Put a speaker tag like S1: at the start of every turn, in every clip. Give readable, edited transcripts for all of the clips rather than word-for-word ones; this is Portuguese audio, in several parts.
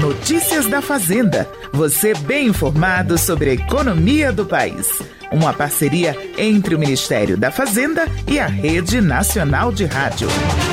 S1: Notícias da Fazenda. Você bem informado sobre a economia do país. Uma parceria entre o Ministério da Fazenda e a Rede Nacional de Rádio.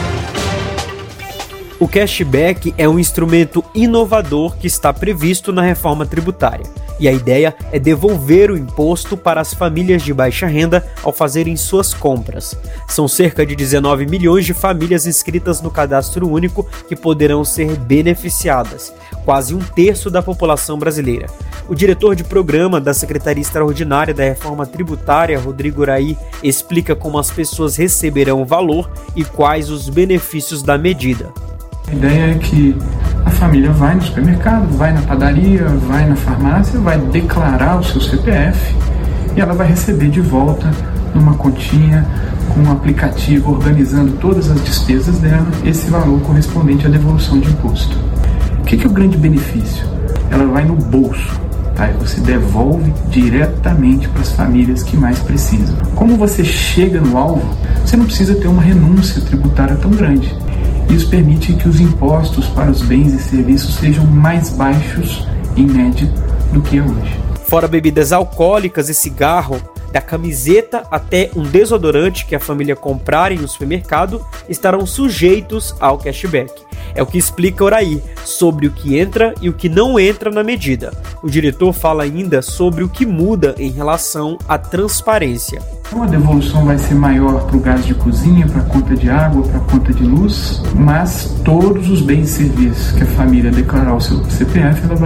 S2: O cashback é um instrumento inovador que está previsto na reforma tributária. E a ideia é devolver o imposto para as famílias de baixa renda ao fazerem suas compras. São cerca de 19 milhões de famílias inscritas no Cadastro Único que poderão ser beneficiadas, quase um terço da população brasileira. O diretor de programa da Secretaria Extraordinária da Reforma Tributária, Rodrigo Uraí, explica como as pessoas receberão o valor e quais os benefícios da medida.
S3: A ideia é que a família vai no supermercado, vai na padaria, vai na farmácia, vai declarar o seu CPF e ela vai receber de volta numa continha com um aplicativo organizando todas as despesas dela, esse valor correspondente à devolução de imposto. O que é o grande benefício? Ela vai no bolso, tá? E você devolve diretamente para as famílias que mais precisam. Como você chega no alvo, você não precisa ter uma renúncia tributária tão grande. Isso permite que os impostos para os bens e serviços sejam mais baixos, em média, do que é hoje.
S2: Fora bebidas alcoólicas e cigarro, da camiseta até um desodorante que a família comprarem no supermercado estarão sujeitos ao cashback. É o que explica Uraí sobre o que entra e o que não entra na medida. O diretor fala ainda sobre o que muda em relação à transparência.
S3: A devolução vai ser maior para o gás de cozinha, para a conta de água, para a conta de luz, mas todos os bens e serviços que a família declarar o seu CPF, ela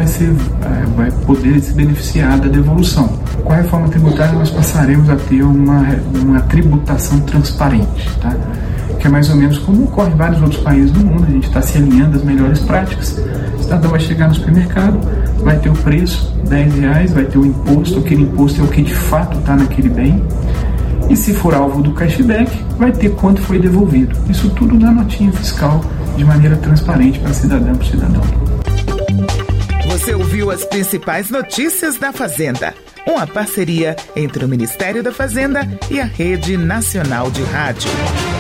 S3: vai poder se beneficiar da devolução. Com a reforma tributária, nós passaremos a ter uma tributação transparente, tá? Que é mais ou menos como ocorre em vários outros países do mundo. A gente está se alinhando às melhores práticas. O cidadão vai chegar no supermercado, vai ter o preço, R$10, vai ter o imposto, aquele imposto é o que de fato está naquele bem. E se for alvo do cashback, vai ter quanto foi devolvido. Isso tudo na notinha fiscal, de maneira transparente para cidadão por cidadão.
S1: Você ouviu as principais notícias da Fazenda. Uma parceria entre o Ministério da Fazenda e a Rede Nacional de Rádio.